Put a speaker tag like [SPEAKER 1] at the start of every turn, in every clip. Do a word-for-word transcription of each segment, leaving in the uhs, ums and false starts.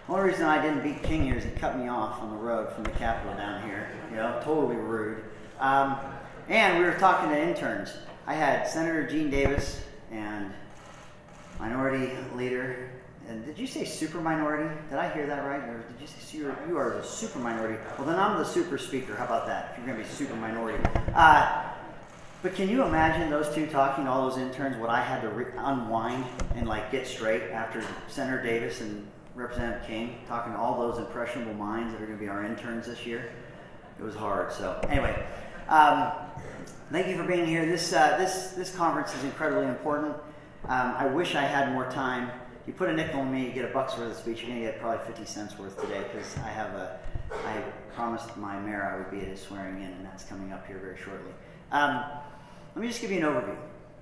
[SPEAKER 1] only reason I didn't beat King here is he cut me off on the road from the Capitol down here. You know, totally rude. Um, and we were talking to interns. I had Senator Gene Davis and Minority Leader. And did you say super minority? Did I hear that right? Or did you say you are, you are a super minority? Well, then I'm the super speaker. How about that? If you're going to be super minority. Uh, but can you imagine those two talking to all those interns, what I had to re- unwind and like get straight after Senator Davis and Representative King talking to all those impressionable minds that are going to be our interns this year? It was hard. So anyway, um, thank you for being here. This uh, this this conference is incredibly important. Um, I wish I had more time. You put a nickel in me, you get a buck's worth of speech. You're going to get probably fifty cents worth today because I have a. I promised my mayor I would be at his swearing in, and that's coming up here very shortly. Um, let me just give you an overview.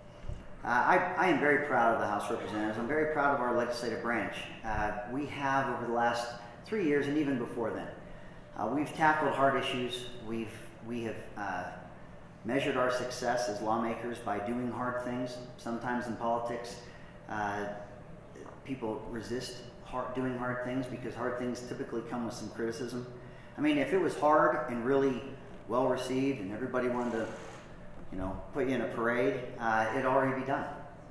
[SPEAKER 1] Uh, I, I am very proud of the House of Representatives. I'm very proud of our legislative branch. Uh, we have, over the last three years and even before then, uh, we've tackled hard issues. We've we have uh, measured our success as lawmakers by doing hard things. Sometimes in politics, uh, people resist hard, doing hard things because hard things typically come with some criticism. I mean, if it was hard and really well received and everybody wanted to, you know, put you in a parade, uh, it'd already be done.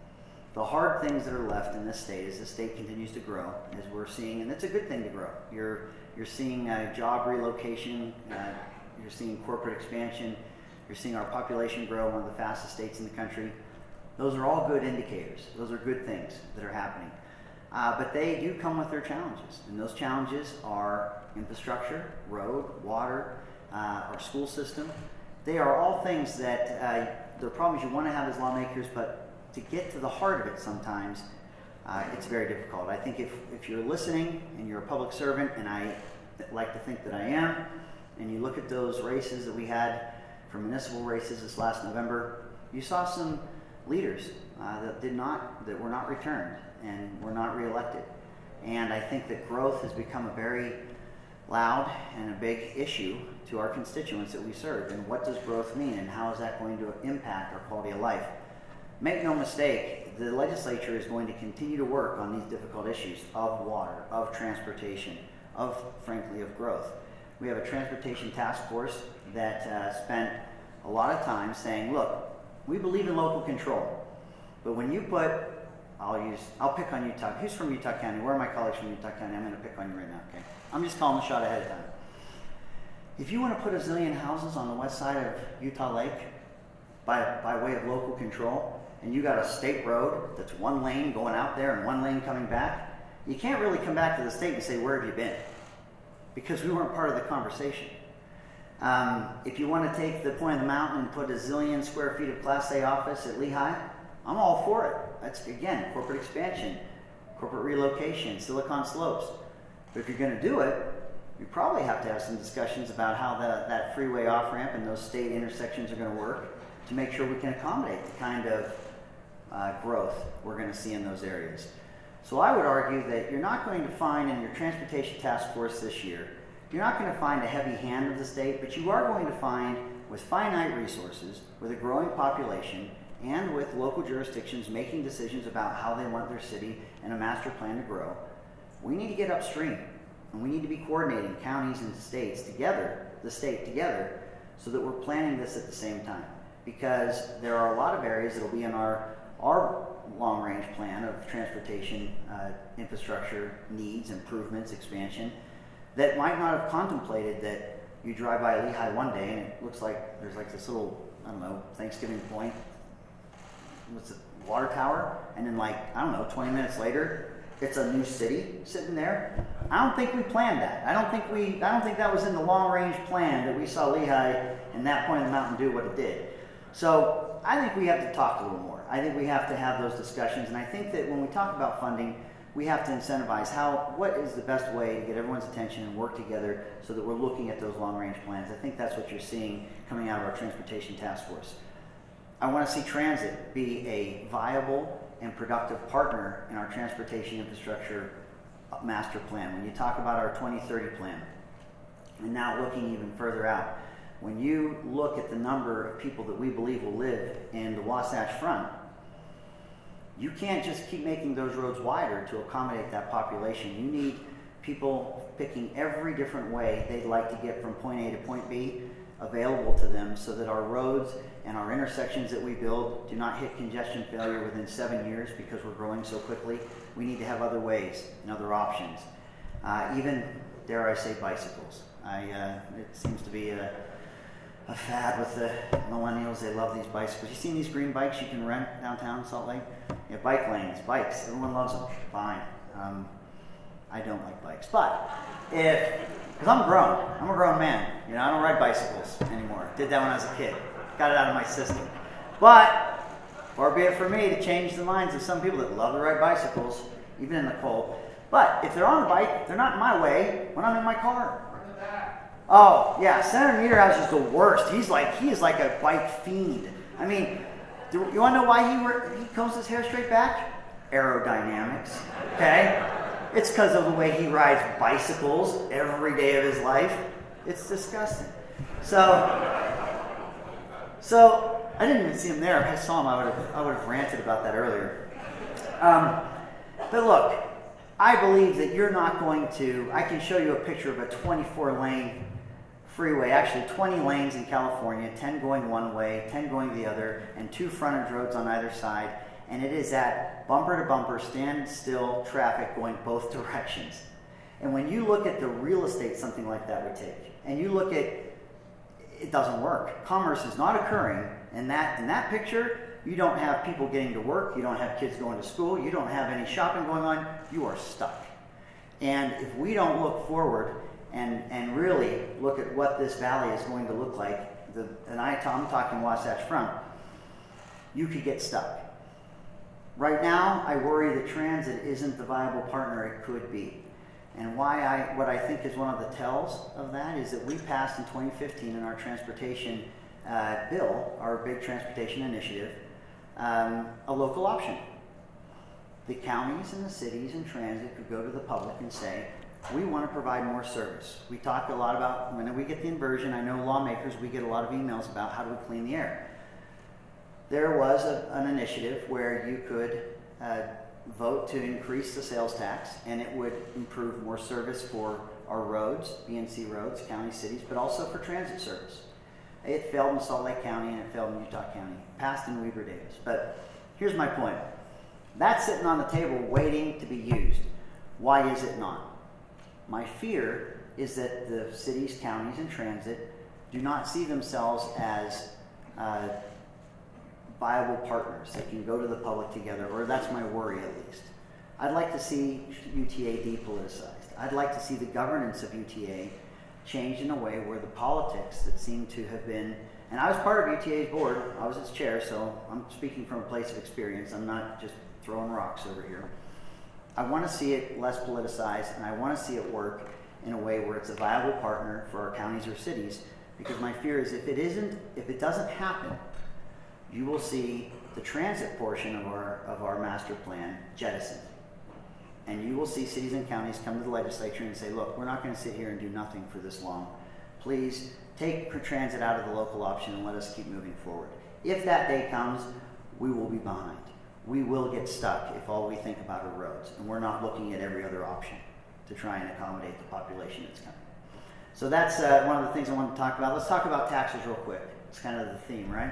[SPEAKER 1] The hard things that are left in this state as the state continues to grow, as we're seeing, and it's a good thing to grow. You're you're seeing uh, job relocation, uh, you're seeing corporate expansion, you're seeing our population grow, one of the fastest states in the country. Those are all good indicators. Those are good things that are happening. Uh, but they do come with their challenges, and those challenges are infrastructure, road, water, uh, our school system. They are all things that uh, they're problems you want to have as lawmakers, but to get to the heart of it sometimes, uh, it's very difficult. I think if, if you're listening and you're a public servant, and I like to think that I am, and you look at those races that we had for municipal races this last November, you saw some leaders uh, that did not, that were not returned and were not reelected. And I think that growth has become a very loud and a big issue to our constituents that we serve. And what does growth mean, and how is that going to impact our quality of life? Make no mistake, the legislature is going to continue to work on these difficult issues of water, of transportation, of, frankly, of growth. We have a transportation task force that uh, spent a lot of time saying, look, we believe in local control, but when you put, I'll use, I'll pick on Utah. Who's from Utah County? Where are my colleagues from Utah County? I'm going to pick on you right now, okay? I'm just calling the shot ahead of time. If you want to put a zillion houses on the west side of Utah Lake by, by way of local control, and you got a state road that's one lane going out there and one lane coming back, you can't really come back to the state and say, where have you been? Because we weren't part of the conversation. Um, if you want to take the point of the mountain and put a zillion square feet of Class A office at Lehigh, I'm all for it. That's, again, corporate expansion, corporate relocation, Silicon Slopes. But if you're going to do it, you probably have to have some discussions about how the, that freeway off-ramp and those state intersections are going to work to make sure we can accommodate the kind of uh, growth we're going to see in those areas. So I would argue that you're not going to find in your transportation task force this year, you're not going to find a heavy hand of the state, but you are going to find, with finite resources, with a growing population, and with local jurisdictions making decisions about how they want their city and a master plan to grow, we need to get upstream. And we need to be coordinating counties and states together, the state together, so that we're planning this at the same time. Because there are a lot of areas that will be in our, our long-range plan of transportation, uh, infrastructure needs, improvements, expansion, that might not have contemplated that you drive by Lehigh one day and it looks like there's like this little, I don't know, Thanksgiving Point, what's it, water tower, and then like, I don't know, twenty minutes later, it's a new city sitting there. I don't think we planned that. I don't think we, I don't think that was in the long-range plan that we saw Lehigh and that point of the mountain do what it did. So I think we have to talk a little more. I think we have to have those discussions, and I think that when we talk about funding, we have to incentivize how, what is the best way to get everyone's attention and work together so that we're looking at those long-range plans. I think that's what you're seeing coming out of our transportation task force. I want to see transit be a viable and productive partner in our transportation infrastructure master plan. When you talk about our twenty thirty plan, and now looking even further out, when you look at the number of people that we believe will live in the Wasatch Front, you can't just keep making those roads wider to accommodate that population. You need people picking every different way they'd like to get from point A to point B available to them so that our roads and our intersections that we build do not hit congestion failure within seven years because we're growing so quickly. We need to have other ways and other options. Uh, even, dare I say, bicycles. I, uh, it seems to be a, a fad with the millennials. They love these bicycles. You seen these green bikes you can rent downtown Salt Lake? Yeah, bike lanes, bikes. Everyone loves them. Fine. Um, I don't like bikes. But if, because I'm grown. I'm a grown man. You know, I don't ride bicycles anymore. Did that when I was a kid. Got it out of my system. But, far be it for me to change the minds of some people that love to ride bicycles, even in the cold. But if they're on a bike, they're not in my way when I'm in my car. Oh, yeah, Senator Niederhauser is the worst. He's like, he is like a bike fiend. I mean, do, you want to know why he, he combs his hair straight back? Aerodynamics, okay? It's because of the way he rides bicycles every day of his life. It's disgusting. So, so I didn't even see him there. If I saw him, I would have, I would have ranted about that earlier. Um, but look, I believe that you're not going to, I can show you a picture of a twenty-four lane freeway, actually twenty lanes in California, ten going one way, ten going the other, and two frontage roads on either side, and it is at bumper to bumper, standstill traffic going both directions. And when you look at the real estate something like that would take, and you look at, it doesn't work. Commerce is not occurring in that, in that picture. You don't have people getting to work, you don't have kids going to school, you don't have any shopping going on, you are stuck. And if we don't look forward and, and really look at what this valley is going to look like, the, and I, I'm talking Wasatch Front, you could get stuck. Right now, I worry that transit isn't the viable partner it could be. And why I, what I think is one of the tells of that is that we passed in twenty fifteen in our transportation uh, bill, our big transportation initiative, um, a local option. The counties and the cities and transit could go to the public and say, we want to provide more service. We talk a lot about, when we get the inversion, I know lawmakers, we get a lot of emails about how do we clean the air. There was a, an initiative where you could uh, vote to increase the sales tax, and it would improve more service for our roads, B and C roads, county, cities, but also for transit service. It failed in Salt Lake County and it failed in Utah County. Passed in Weber Davis. But here's my point. That's sitting on the table waiting to be used. Why is it not? My fear is that the cities, counties, and transit do not see themselves as uh, viable partners that can go to the public together, or that's my worry at least. I'd like to see U T A depoliticized. I'd like to see the governance of U T A changed in a way where the politics that seem to have been, and I was part of U T A's board, I was its chair, so I'm speaking from a place of experience, I'm not just throwing rocks over here. I want to see it less politicized, and I want to see it work in a way where it's a viable partner for our counties or cities, because my fear is if it isn't, if it doesn't happen, you will see the transit portion of our, of our master plan jettisoned. And you will see cities and counties come to the legislature and say, look, we're not going to sit here and do nothing for this long. Please take transit out of the local option and let us keep moving forward. If that day comes, we will be behind. We will get stuck if all we think about are roads, and we're not looking at every other option to try and accommodate the population that's coming. So that's uh, one of the things I want to talk about. Let's talk about taxes real quick. It's kind of the theme, right?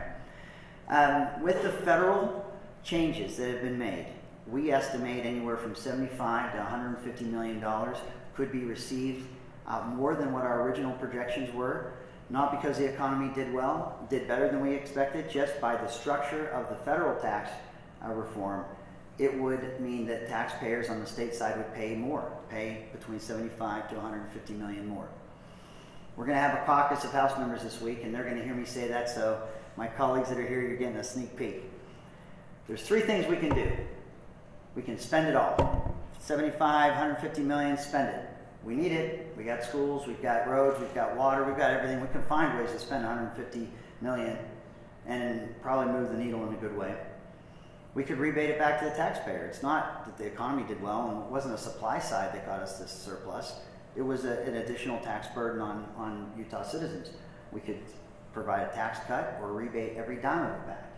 [SPEAKER 1] Um, with the federal changes that have been made, we estimate anywhere from seventy-five to one hundred fifty million dollars could be received, uh, more than what our original projections were, not because the economy did well, did better than we expected, just by the structure of the federal tax uh, reform. It would mean that taxpayers on the state side would pay more, pay between seventy-five to one hundred fifty million more. We're going to have a caucus of House members this week, and they're going to hear me say that, so my colleagues that are here, you're getting a sneak peek. There's three things we can do. We can spend it all. seventy-five, one hundred fifty million, spend it. We need it. We got schools, we've got roads, we've got water, we've got everything. We can find ways to spend one hundred fifty million and probably move the needle in a good way. We could rebate it back to the taxpayer. It's not that the economy did well, and it wasn't a supply side that got us this surplus. It was a, an additional tax burden on, on Utah citizens. We could provide a tax cut or rebate every dime of it back.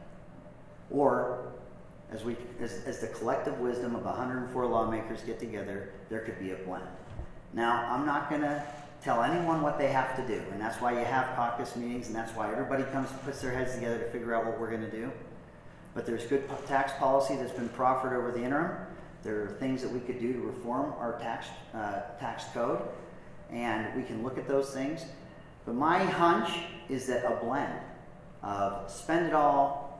[SPEAKER 1] Or, as, we, as, as the collective wisdom of one hundred four lawmakers get together, there could be a blend. Now, I'm not going to tell anyone what they have to do, and that's why you have caucus meetings, and that's why everybody comes and puts their heads together to figure out what we're going to do. But there's good tax policy that's been proffered over the interim. There are things that we could do to reform our tax uh, tax code, and we can look at those things. But my hunch is that a blend of spend it all,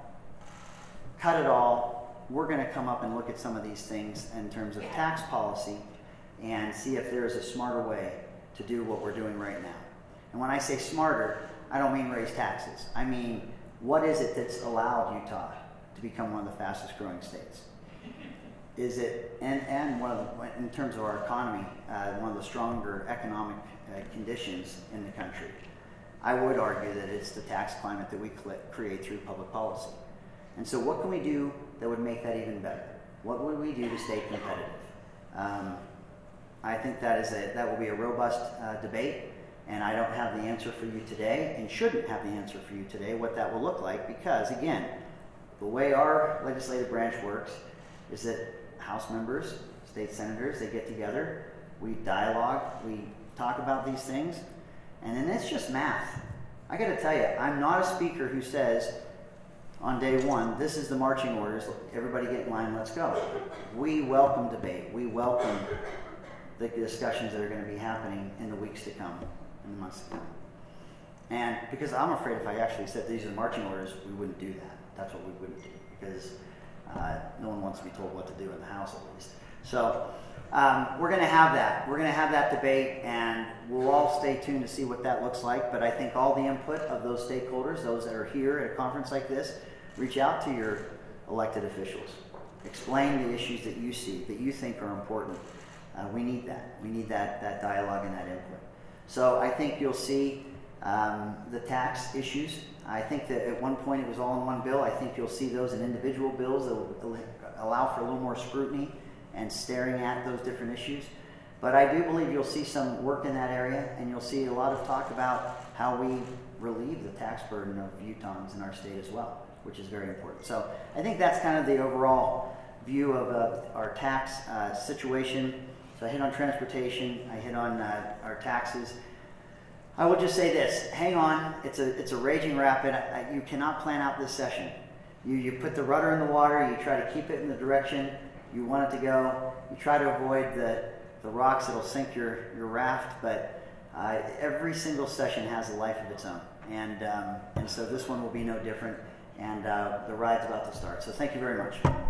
[SPEAKER 1] cut it all, we're going to come up and look at some of these things in terms of tax policy and see if there is a smarter way to do what we're doing right now. And when I say smarter, I don't mean raise taxes. I mean, what is it that's allowed Utah to become one of the fastest growing states? Is it, and, and one of the, in terms of our economy, uh, one of the stronger economic uh, conditions in the country? I would argue that it's the tax climate that we cl- create through public policy. And so what can we do that would make that even better? What would we do to stay competitive? Um, I think that is a, that will be a robust uh, debate, and I don't have the answer for you today and shouldn't have the answer for you today what that will look like, because again, the way our legislative branch works is that House members, state senators, they get together, we dialogue, we talk about these things, and then it's just math. I got to tell you, I'm not a speaker who says on day one, this is the marching orders, everybody get in line, let's go. We welcome debate. We welcome the discussions that are going to be happening in the weeks to come, in the months to come. And because I'm afraid if I actually said these are marching orders, we wouldn't do that. That's what we wouldn't do, because uh, no one wants to be told what to do in the House, at least. So um, we're going to have that. We're going to have that debate, and we'll all stay tuned to see what that looks like. But I think all the input of those stakeholders, those that are here at a conference like this, reach out to your elected officials. Explain the issues that you see, that you think are important. Uh, we need that. We need that, that dialogue and that input. So I think you'll see um, the tax issues. I think that at one point it was all in one bill. I think you'll see those in individual bills that will allow for a little more scrutiny and staring at those different issues. But I do believe you'll see some work in that area, and you'll see a lot of talk about how we relieve the tax burden of Utahns in our state as well, which is very important. So I think that's kind of the overall view of uh, our tax uh, situation. So I hit on transportation, I hit on uh, our taxes. I will just say this, hang on, it's a it's a raging rapid. I, I, you cannot plan out this session. You you put the rudder in the water, you try to keep it in the direction you want it to go. You try to avoid the, the rocks that'll sink your, your raft, but uh, every single session has a life of its own. And, um, and so this one will be no different, and uh, the ride's about to start. So thank you very much.